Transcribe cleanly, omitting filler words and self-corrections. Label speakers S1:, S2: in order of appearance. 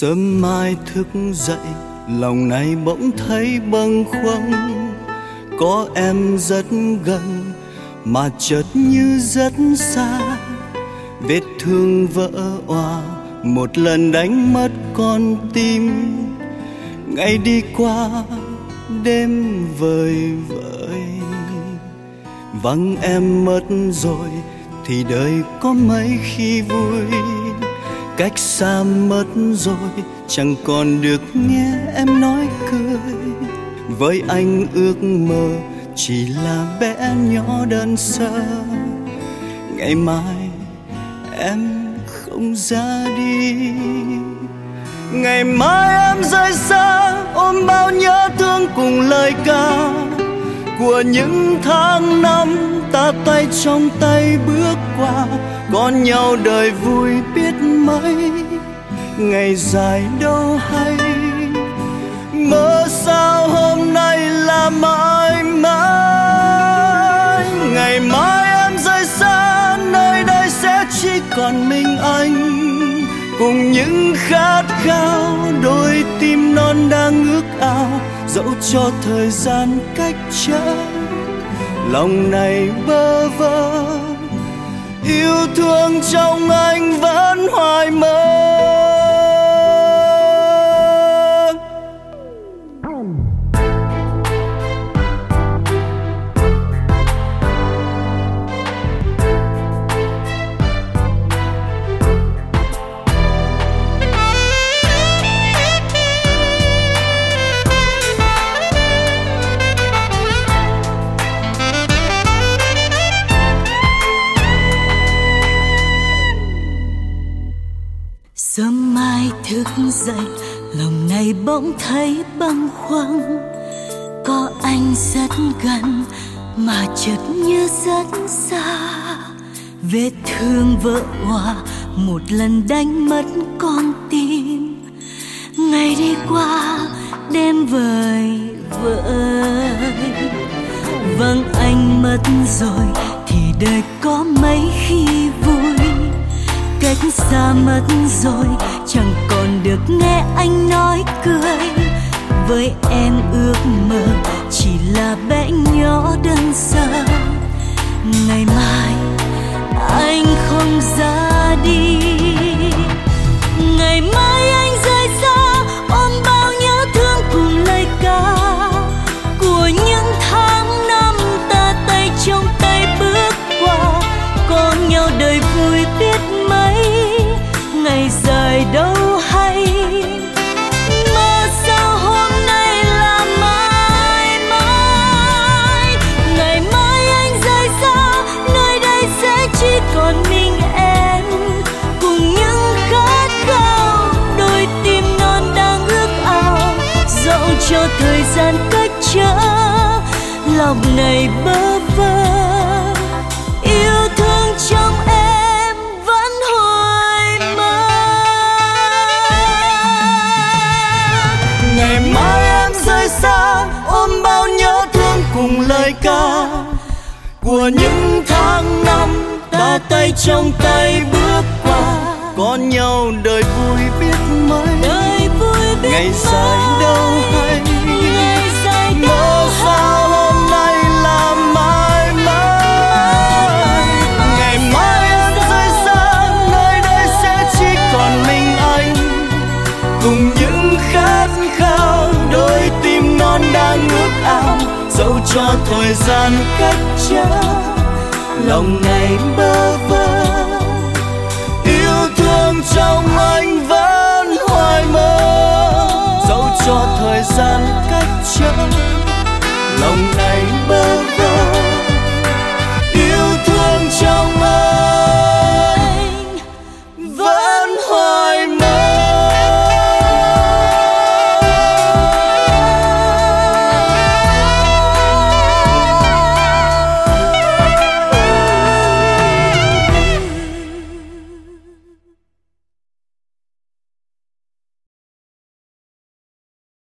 S1: Sớm mai thức dậy, lòng này bỗng thấy bâng khuâng. Có em rất gần mà chợt như rất xa. Vết thương vỡ òa một lần đánh mất con tim. Ngày đi qua đêm vời vợi, vắng em mất rồi thì đời có mấy khi vui. Cách xa mất rồi chẳng còn được nghe em nói cười. Với anh ước mơ chỉ là bé nhỏ đơn sơ. Ngày mai em không ra đi, ngày mai em rời xa, ôm bao nhớ thương cùng lời ca của những tháng năm ta tay trong tay bước qua. Có nhau đời vui biết mấy, ngày dài đâu hay. Mơ sao hôm nay là mãi mãi. Ngày mai em rời xa, nơi đây sẽ chỉ còn mình anh, cùng những khát khao đôi tim non đang ước ao. Dẫu cho thời gian cách trở, lòng này bơ vơ, yêu thương trong anh vẫn hoài mơ.
S2: Sớm mai thức dậy, lòng này bỗng thấy bâng khuâng. Có anh rất gần mà chợt như rất xa. Vết thương vỡ òa một lần đánh mất con tim. Ngày đi qua đêm vời vợi, vâng anh mất rồi thì đời có mấy khi vui. Cách xa mất rồi chẳng còn được nghe anh nói cười. Với em ước mơ chỉ là bé nhỏ đơn sơ. Ngày mai anh không ra đi, ngày mai anh rời xa, ôm bao nhớ thương cùng lời ca của những tháng năm ta tay trong tay bước qua. Có nhau đời vui biết mấy, ngày dài đâu hay. Mơ sao hôm nay là mãi mãi. Ngày mai anh rời xa, nơi đây sẽ chỉ còn mình em, cùng những khát khao đôi tim non đang ước ao. Dẫu cho thời gian cách trở, lòng này bơ vơ, yêu thương trong em vẫn hoài mơ.
S1: Ngày mai em rời xa, ôm bao nhớ thương cùng lời ca của những tháng năm ta tay trong tay bước qua. Có nhau đời vui biết mấy, ngày dài đâu hay. Mơ sao hôm nay là mãi mãi. Ngày mai em rời xa, nơi đây sẽ chỉ còn mình anh, cùng những khát khao đôi tim non đang ước ao. Dẫu cho thời gian cách trở, lòng này bơ vơ, yêu thương trong anh vẫn hoài mơ. Dẫu cho thời gian cách trở, lòng này bơ vơ,